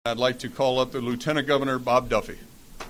I'd like to call up the Lieutenant Governor, Bob Duffy.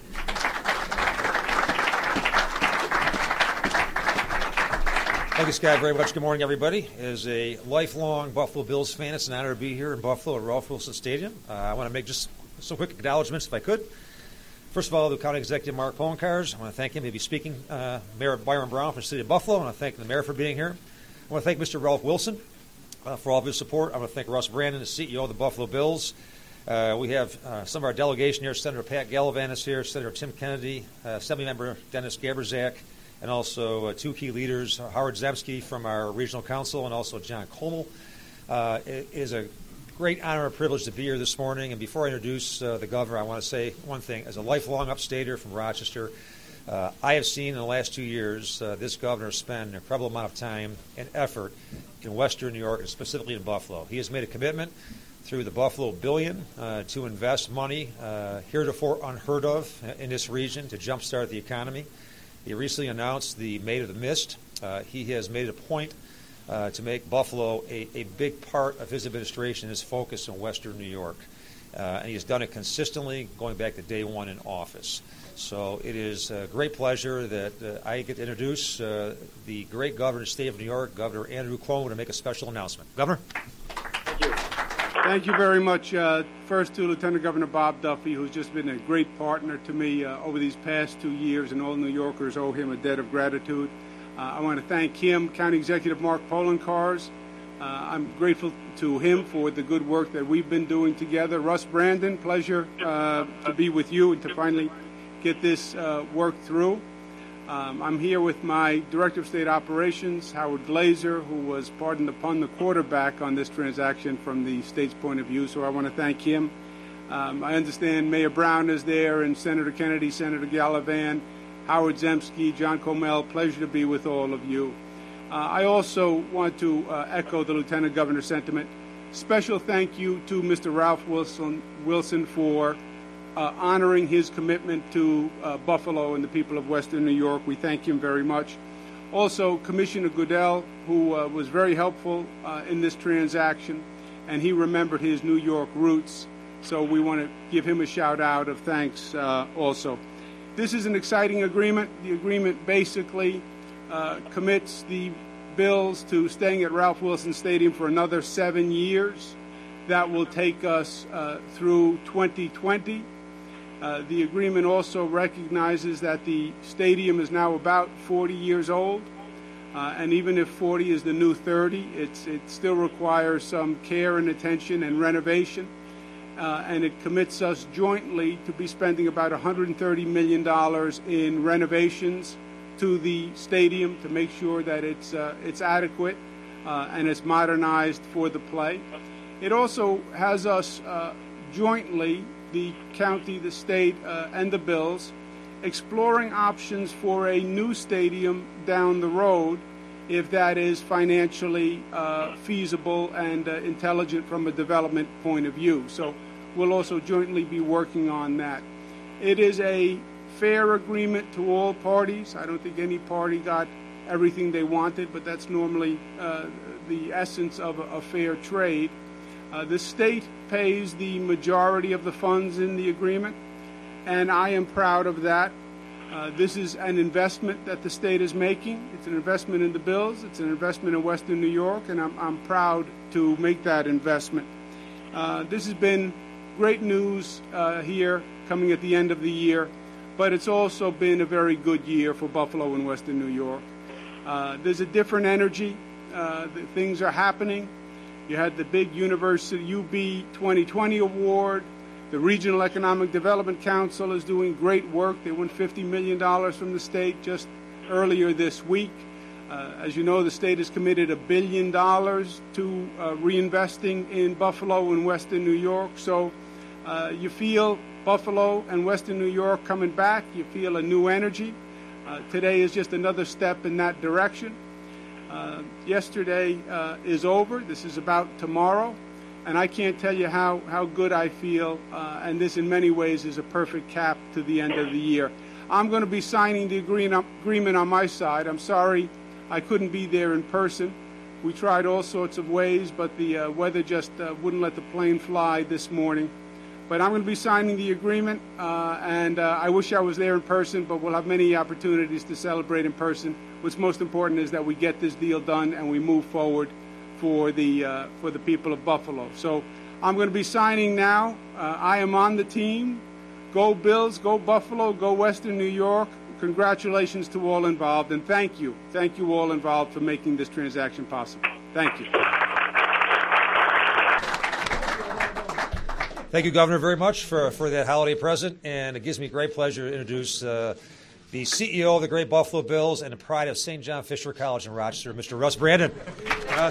Thank you, Scott, very much. Good morning, everybody. As a lifelong Buffalo Bills fan, it's an honor to be here in Buffalo at Ralph Wilson Stadium. I want to make just some quick acknowledgments, if I could. First of all, the County Executive Mark Poloncarz. I want to thank him. He'll be speaking. Mayor Byron Brown from the City of Buffalo. I want to thank the Mayor for being here. I want to thank Mr. Ralph Wilson for all of his support. I want to thank Russ Brandon, the CEO of the Buffalo Bills. We have some of our delegation here. Senator Pat Gallivan is here, Senator Tim Kennedy, Assemblymember Dennis Gaberzak, and also two key leaders, Howard Zemsky from our regional council and also John Colmel. It is a great honor and privilege to be here this morning. And before I introduce the governor, I want to say one thing. As a lifelong upstater from Rochester, I have seen in the last 2 years this governor spend an incredible amount of time and effort in Western New York and specifically in Buffalo. He has made a commitment through the Buffalo Billion to invest money heretofore unheard of in this region to jumpstart the economy. He recently announced the Maid of the Mist. He has made it a point to make Buffalo a big part of his administration, his focus in Western New York. And he has done it consistently going back to day one in office. So it is a great pleasure that I get to introduce the great governor of the state of New York, Governor Andrew Cuomo, to make a special announcement. Governor? Thank you. Thank you very much. First to Lieutenant Governor Bob Duffy, who's just been a great partner to me over these past 2 years, and all New Yorkers owe him a debt of gratitude. I want to thank him, County Executive Mark Poloncarz. I'm grateful to him for the good work that we've been doing together. Russ Brandon, pleasure to be with you and to finally get this work through. I'm here with my Director of State Operations, Howard Glazer, who was, pardon the pun, the quarterback on this transaction from the state's point of view, so I want to thank him. I understand Mayor Brown is there, and Senator Kennedy, Senator Gallivan, Howard Zemsky, John Colmel. Pleasure to be with all of you. I also want to echo the Lieutenant Governor's sentiment. Special thank you to Mr. Ralph Wilson for honoring his commitment to Buffalo and the people of Western New York. We thank him very much. Also, Commissioner Goodell, who was very helpful in this transaction, and he remembered his New York roots, so we want to give him a shout out of thanks also. This is an exciting agreement. The agreement basically commits the Bills to staying at Ralph Wilson Stadium for another 7 years. That will take us through 2020. The agreement also recognizes that the stadium is now about 40 years old, and even if 40 is the new 30, it still requires some care and attention and renovation, and it commits us jointly to be spending about $130 million in renovations to the stadium to make sure that it's adequate and it's modernized for the play. It also has us jointly, the county, the state, and the Bills, exploring options for a new stadium down the road if that is financially feasible and intelligent from a development point of view. So we'll also jointly be working on that. It is a fair agreement to all parties. I don't think any party got everything they wanted, but that's normally the essence of a fair trade. The state pays the majority of the funds in the agreement, and I am proud of that. This is an investment that the state is making. It's an investment in the Bills. It's an investment in Western New York, and I'm proud to make that investment. This has been great news here coming at the end of the year, but it's also been a very good year for Buffalo and Western New York. There's a different energy. Things are happening. You had the big University UB 2020 award. The Regional Economic Development Council is doing great work. They won $50 million from the state just earlier this week. As you know, the state has committed $1 billion to reinvesting in Buffalo and Western New York. So you feel Buffalo and Western New York coming back. You feel a new energy. Today is just another step in that direction. Yesterday is over. This is about tomorrow. And I can't tell you how good I feel. And this, in many ways, is a perfect cap to the end of the year. I'm going to be signing the agreement on my side. I'm sorry I couldn't be there in person. We tried all sorts of ways, but the weather just wouldn't let the plane fly this morning. But I'm going to be signing the agreement, and I wish I was there in person, but we'll have many opportunities to celebrate in person. What's most important is that we get this deal done and we move forward for the people of Buffalo. So I'm going to be signing now. I am on the team. Go Bills, go Buffalo, go Western New York. Congratulations to all involved, and thank you. Thank you all involved for making this transaction possible. Thank you. Thank you, Governor, very much for that holiday present, and it gives me great pleasure to introduce the CEO of the Great Buffalo Bills and the pride of St. John Fisher College in Rochester, Mr. Russ Brandon. Russ.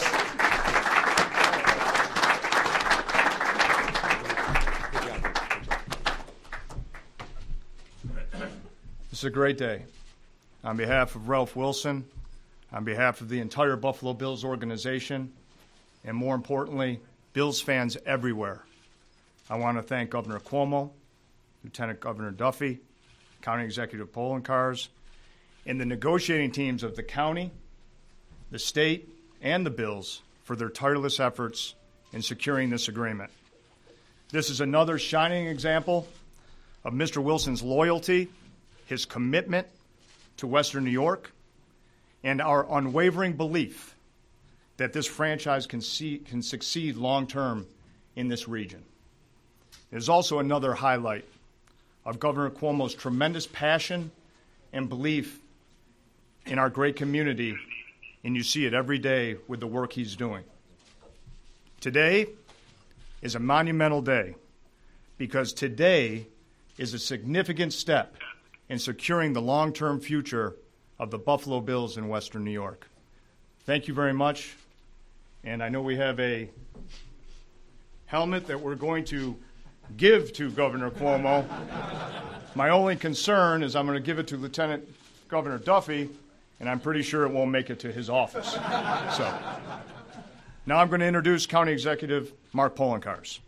This is a great day. On behalf of Ralph Wilson, on behalf of the entire Buffalo Bills organization, and more importantly, Bills fans everywhere, I want to thank Governor Cuomo, Lieutenant Governor Duffy, County Executive Poloncarz, and the negotiating teams of the county, the state, and the Bills for their tireless efforts in securing this agreement. This is another shining example of Mr. Wilson's loyalty, his commitment to Western New York, and our unwavering belief that this franchise can succeed long-term in this region. It is also another highlight of Governor Cuomo's tremendous passion and belief in our great community, and you see it every day with the work he's doing. Today is a monumental day because today is a significant step in securing the long-term future of the Buffalo Bills in Western New York. Thank you very much. And I know we have a helmet that we're going to give to Governor Cuomo. My only concern is I'm going to give it to Lieutenant Governor Duffy, and I'm pretty sure it won't make it to his office. So now I'm going to introduce County Executive Mark Poloncarz.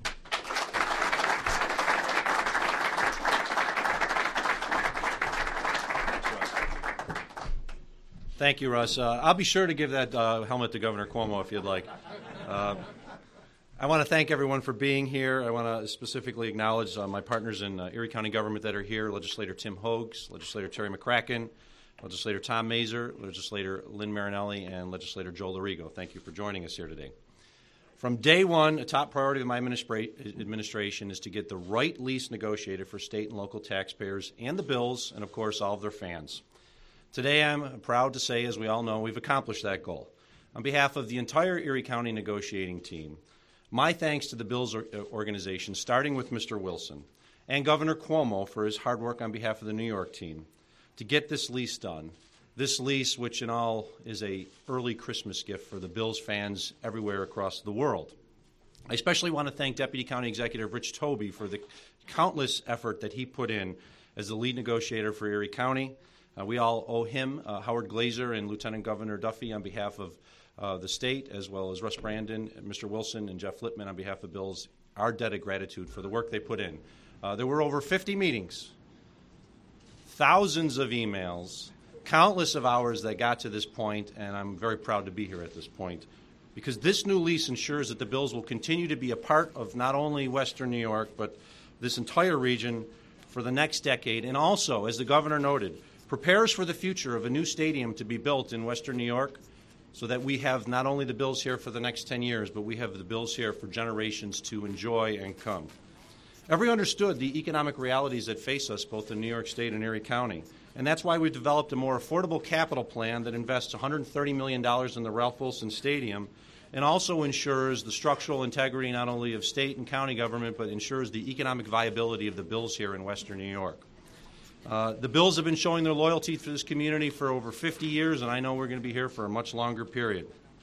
Thank you, Russ. I'll be sure to give that helmet to Governor Cuomo if you'd like. I want to thank everyone for being here. I want to specifically acknowledge my partners in Erie County government that are here, Legislator Tim Hoags, Legislator Terry McCracken, Legislator Tom Mazur, Legislator Lynn Marinelli, and Legislator Joe Larigo. Thank you for joining us here today. From day one, a top priority of my administration is to get the right lease negotiated for state and local taxpayers and the Bills, and of course all of their fans. Today, I'm proud to say, as we all know, we've accomplished that goal. On behalf of the entire Erie County negotiating team, my thanks to the Bills organization, starting with Mr. Wilson, and Governor Cuomo for his hard work on behalf of the New York team to get this lease done. This lease, which in all is a early Christmas gift for the Bills fans everywhere across the world. I especially want to thank Deputy County Executive Rich Tobey for the countless effort that he put in as the lead negotiator for Erie County. We all owe him, Howard Glazer and Lieutenant Governor Duffy on behalf of the state, as well as Russ Brandon, Mr. Wilson, and Jeff Lippman on behalf of Bills, our debt of gratitude for the work they put in. There were over 50 meetings, thousands of emails, countless of hours that got to this point, and I'm very proud to be here at this point, because this new lease ensures that the Bills will continue to be a part of not only Western New York, but this entire region for the next decade, and also, as the governor noted, prepares for the future of a new stadium to be built in Western New York so that we have not only the Bills here for the next 10 years, but we have the Bills here for generations to enjoy and come. Everyone understood the economic realities that face us both in New York State and Erie County, and that's why we've developed a more affordable capital plan that invests $130 million in the Ralph Wilson Stadium and also ensures the structural integrity not only of state and county government, but ensures the economic viability of the Bills here in Western New York. The Bills have been showing their loyalty to this community for over 50 years, and I know we're going to be here for a much longer period.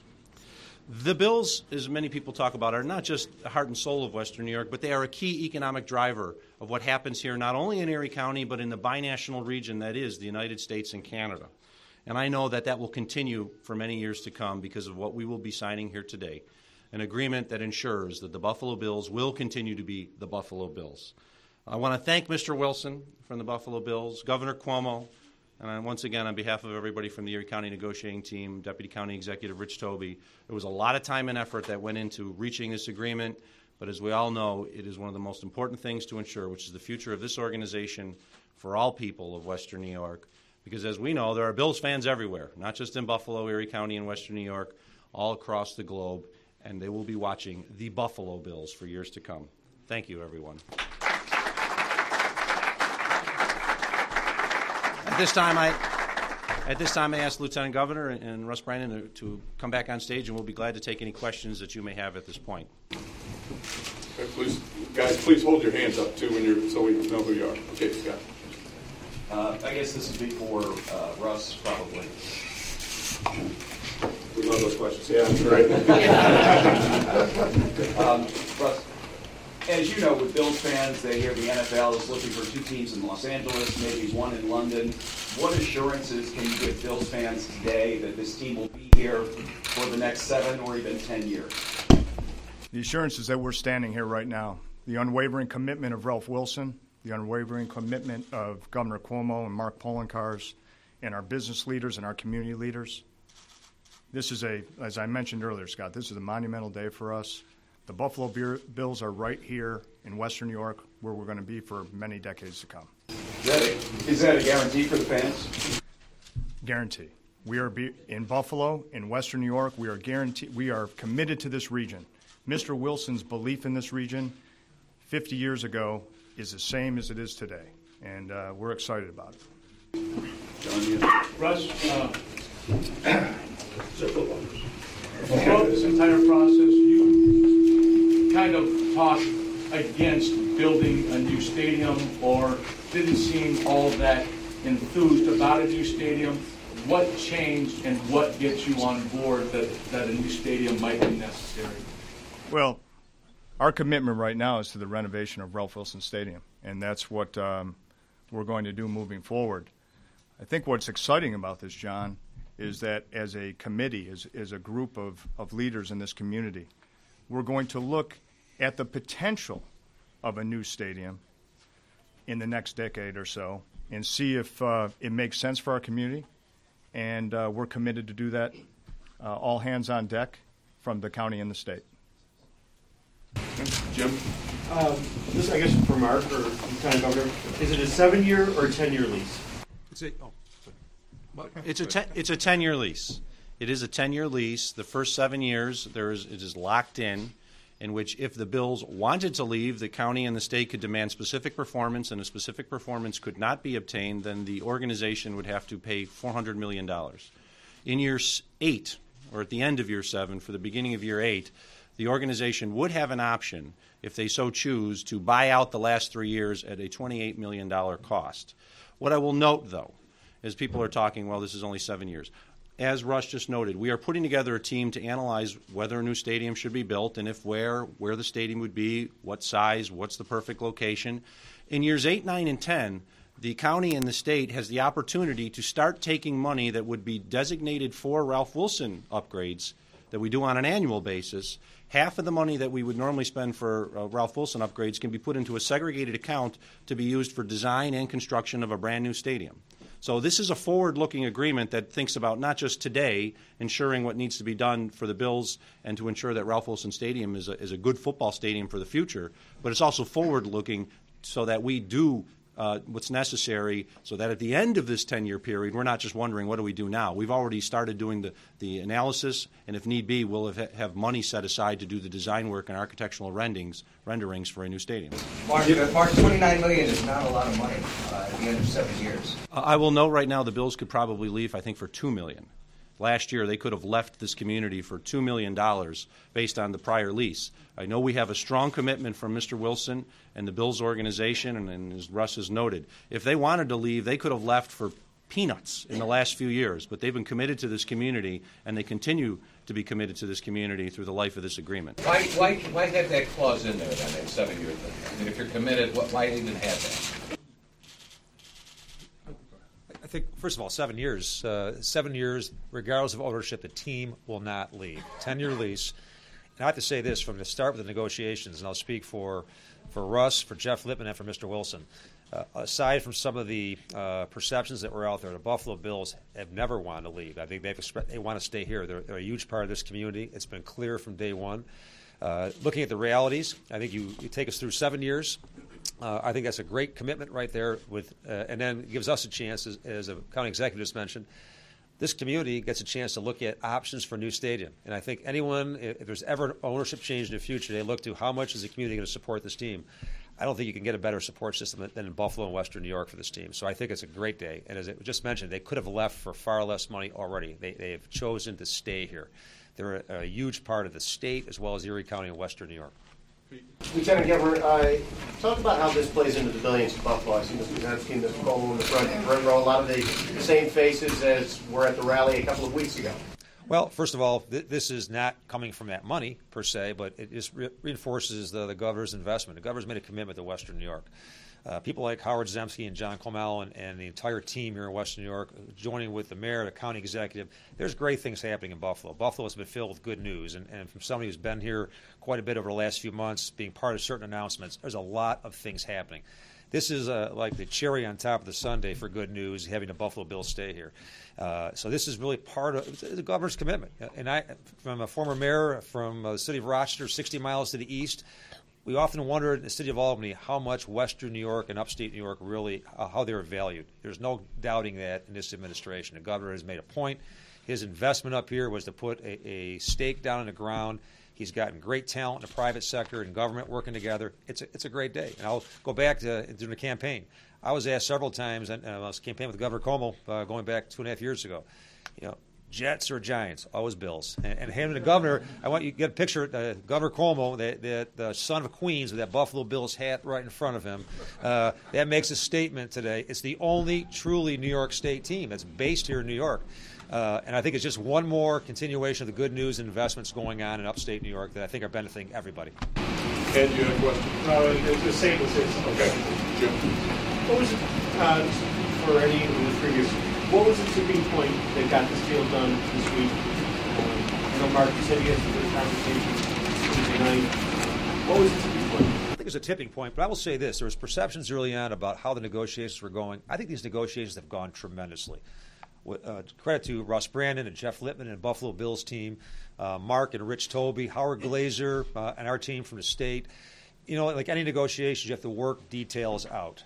The Bills, as many people talk about, are not just the heart and soul of Western New York, but they are a key economic driver of what happens here, not only in Erie County, but in the binational region that is the United States and Canada. And I know that that will continue for many years to come because of what we will be signing here today, an agreement that ensures that the Buffalo Bills will continue to be the Buffalo Bills. I want to thank Mr. Wilson from the Buffalo Bills, Governor Cuomo, and once again, on behalf of everybody from the Erie County negotiating team, Deputy County Executive Rich Tobey. There was a lot of time and effort that went into reaching this agreement. But as we all know, it is one of the most important things to ensure, which is the future of this organization for all people of Western New York. Because as we know, there are Bills fans everywhere, not just in Buffalo, Erie County, and Western New York, all across the globe, and they will be watching the Buffalo Bills for years to come. Thank you, everyone. At this time, I ask Lieutenant Governor and Russ Brandon to come back on stage, and we'll be glad to take any questions that you may have at this point. Okay, please, guys, please hold your hands up too so we know who you are. Okay, Scott. I guess this would be for Russ, probably. We love those questions. Yeah, right. Russ, as you know, with Bills fans, they hear the NFL is looking for 2 teams in Los Angeles, maybe 1 in London. What assurances can you give Bills fans today that this team will be here for the next 7 or even 10 years? The assurance is that we're standing here right now. The unwavering commitment of Ralph Wilson, the unwavering commitment of Governor Cuomo and Mark Poloncarz, and our business leaders and our community leaders. This is as I mentioned earlier, Scott, this is a monumental day for us. The Buffalo Bills are right here in Western New York, where we're going to be for many decades to come. Is that a guarantee for the fans? Guarantee. We are in Buffalo, in Western New York. We are committed to this region. Mr. Wilson's belief in this region 50 years ago is the same as it is today, and we're excited about it. Russ, throughout this entire process, you kind of talked against building a new stadium or didn't seem all that enthused about a new stadium. What changed and what gets you on board that a new stadium might be necessary? Well, our commitment right now is to the renovation of Ralph Wilson Stadium, and that's what we're going to do moving forward. I think what's exciting about this, John, is that as a committee, as a group of leaders in this community, we're going to look at the potential of a new stadium in the next decade or so and see if it makes sense for our community, and we're committed to do that, all hands on deck from the county and the state. Jim? This, I guess, for Mark or Lieutenant Governor. Is it a 7-year or 10-year lease? It's a 10-year lease. It is a 10-year lease. The first 7 years, it is locked in which if the Bills wanted to leave, the county and the state could demand specific performance, and if specific performance could not be obtained, then the organization would have to pay $400 million. In year 8, or at the end of year 7, for the beginning of year 8, the organization would have an option, if they so choose, to buy out the last 3 years at a $28 million cost. What I will note, though, as people are talking, well, this is only 7 years. As Russ just noted, we are putting together a team to analyze whether a new stadium should be built and if where the stadium would be, what size, what's the perfect location. In years 8, 9, and 10, the county and the state has the opportunity to start taking money that would be designated for Ralph Wilson upgrades that we do on an annual basis. Half of the money that we would normally spend for Ralph Wilson upgrades can be put into a segregated account to be used for design and construction of a brand new stadium. So this is a forward-looking agreement that thinks about not just today, ensuring what needs to be done for the Bills and to ensure that Ralph Wilson Stadium is a good football stadium for the future, but it's also forward-looking so that we do what's necessary so that at the end of this 10-year period, we're not just wondering what do we do now. We've already started doing the analysis, and if need be, we'll have money set aside to do the design work and architectural renderings for a new stadium. Mark, $29 million is not a lot of money at the end of 7 years. I will note right now the Bills could probably leave, I think, for $2 million. Last year, they could have left this community for $2 million based on the prior lease. I know we have a strong commitment from Mr. Wilson and the Bills organization, and as Russ has noted, if they wanted to leave, they could have left for peanuts in the last few years, but they've been committed to this community, and they continue to be committed to this community through the life of this agreement. Why have that clause in there, then, that 7-year thing? I mean, if you're committed, why even have that? I think, first of all, 7 years. 7 years, regardless of ownership, the team will not leave. 10-year lease. And I have to say this from the start with the negotiations, and I'll speak for Russ, for Jeff Lippman, and for Mr. Wilson. Aside from some of the perceptions that were out there, the Buffalo Bills have never wanted to leave. I think they want to stay here. They're a huge part of this community. It's been clear from day one. Looking at the realities, I think you take us through 7 years. I think that's a great commitment right there, and then it gives us a chance, as a county executive just mentioned, this community gets a chance to look at options for a new stadium. And I think anyone, if there's ever an ownership change in the future, they look to how much is the community going to support this team. I don't think you can get a better support system than in Buffalo and Western New York for this team. So I think it's a great day. And as I just mentioned, they could have left for far less money already. They have chosen to stay here. They're a huge part of the state as well as Erie County and Western New York. Lieutenant Governor, talk about how this plays into the billions of Buffalo. I've seen Mr. Zensky, Mr. Cole in the front row, a lot of the same faces as were at the rally a couple of weeks ago. Well, first of all, this is not coming from that money, per se, but it just reinforces the governor's investment. The governor's made a commitment to Western New York. People like Howard Zemsky and John Comel and the entire team here in Western New York, joining with the mayor, the county executive, there's great things happening in Buffalo. Buffalo has been filled with good news, and from somebody who's been here quite a bit over the last few months, being part of certain announcements, there's a lot of things happening. This is like the cherry on top of the sundae for good news, having the Buffalo Bills stay here. So this is really part of the governor's commitment. And I, from a former mayor from the city of Rochester, 60 miles to the east, we often wonder in the city of Albany how much Western New York and upstate New York really, how they're valued. There's no doubting that in this administration. The governor has made a point. His investment up here was to put a stake down in the ground. He's gotten great talent in the private sector and government working together. It's a great day. And I'll go back to during the campaign. I was asked several times, and I was campaigning with Governor Cuomo going back 2.5 years ago, Jets or Giants, always Bills. And him and the governor, I want you to get a picture of Governor Cuomo, the son of Queens, with that Buffalo Bills hat right in front of him. That makes a statement today. It's the only truly New York State team that's based here in New York. And I think it's just one more continuation of the good news and investments going on in upstate New York that I think are benefiting everybody. Ed, you have a question? It's the same as this. Okay. Jim? What was it, for any of the previous, what was the tipping point that got this deal done this week? I know, Mark, you said you had some good conversations Tuesday night. What was the tipping point? I think it's a tipping point, but I will say this. There was perceptions early on about how the negotiations were going. I think these negotiations have gone tremendously. Credit to Russ Brandon and Jeff Lippman and Buffalo Bills team, Mark and Rich Toby, Howard Glazer, and our team from the state. Like any negotiations, you have to work details out.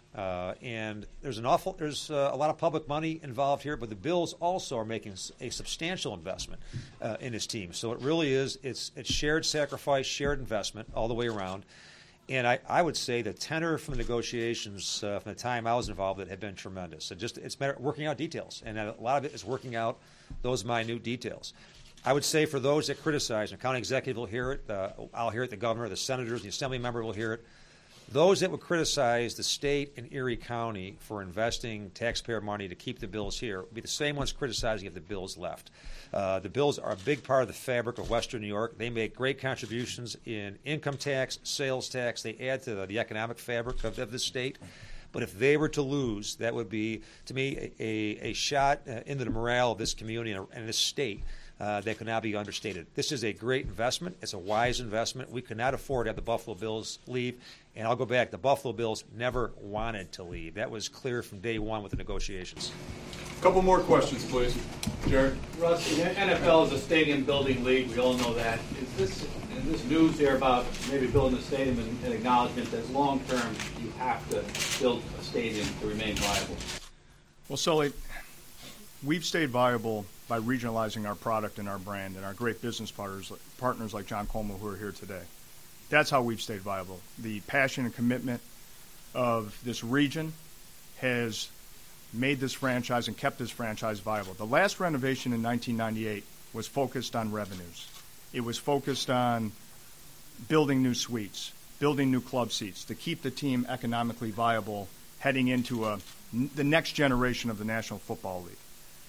And there's a lot of public money involved here, but the Bills also are making a substantial investment in this team. So it really is, it's shared sacrifice, shared investment all the way around. And I would say the tenor from the negotiations from the time I was involved have been tremendous. It's working out details, and a lot of it is working out those minute details. I would say for those that criticize, and the county executive will hear it, I'll hear it, the governor, the senators, the assembly member will hear it. Those that would criticize the state and Erie County for investing taxpayer money to keep the Bills here will be the same ones criticizing if the Bills left. The Bills are a big part of the fabric of Western New York. They make great contributions in income tax, sales tax. They add to the economic fabric of the state. But if they were to lose, that would be, to me, a shot into the morale of this community and this state that could not be understated. This is a great investment. It's a wise investment. We could not afford to have the Buffalo Bills leave. And I'll go back. The Buffalo Bills never wanted to leave. That was clear from day one with the negotiations. A couple more questions, please. Jared? Russ, the NFL is a stadium building league. We all know that. Is this news there about maybe building a stadium an acknowledgement that long term you have to build a stadium to remain viable? Well, Sully, we've stayed viable by regionalizing our product and our brand and our great business partners like John Coleman who are here today. That's how we've stayed viable. The passion and commitment of this region has made this franchise and kept this franchise viable. The last renovation in 1998 was focused on revenues. It was focused on building new suites, building new club seats to keep the team economically viable heading into the next generation of the National Football League.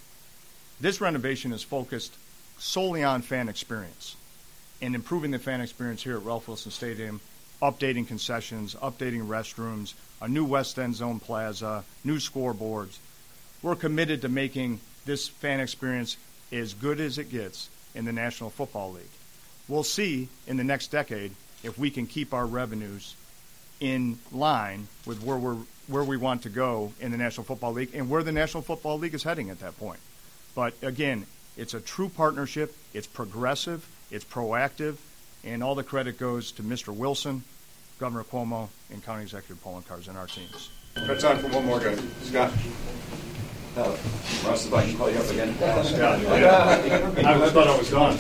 This renovation is focused solely on fan experience and improving the fan experience here at Ralph Wilson Stadium, updating concessions, updating restrooms, a new West End Zone plaza, new scoreboards. We're committed to making this fan experience as good as it gets in the National Football League. We'll see in the next decade if we can keep our revenues in line with where we want to go in the National Football League and where the National Football League is heading at that point. But again, it's a true partnership. It's progressive. It's proactive. And all the credit goes to Mr. Wilson, Governor Cuomo, and County Executive Poloncarz and our teams. Got time for one more guy. Scott. Russ, if I can call you up again. I thought I was done.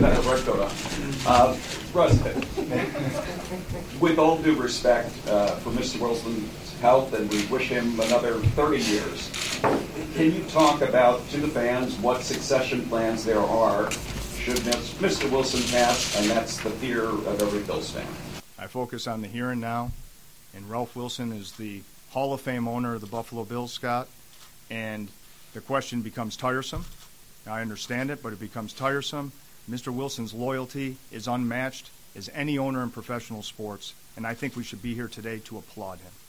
Russ, with all due respect for Mr. Wilson's health, and we wish him another 30 years, can you talk about to the fans what succession plans there are should Mr. Wilson pass, and that's the fear of every Bills fan? I focus on the here and now, and Ralph Wilson is the Hall of Fame owner of the Buffalo Bills, Scott, and the question becomes tiresome. I understand it, but it becomes tiresome. Mr. Wilson's loyalty is unmatched as any owner in professional sports, and I think we should be here today to applaud him.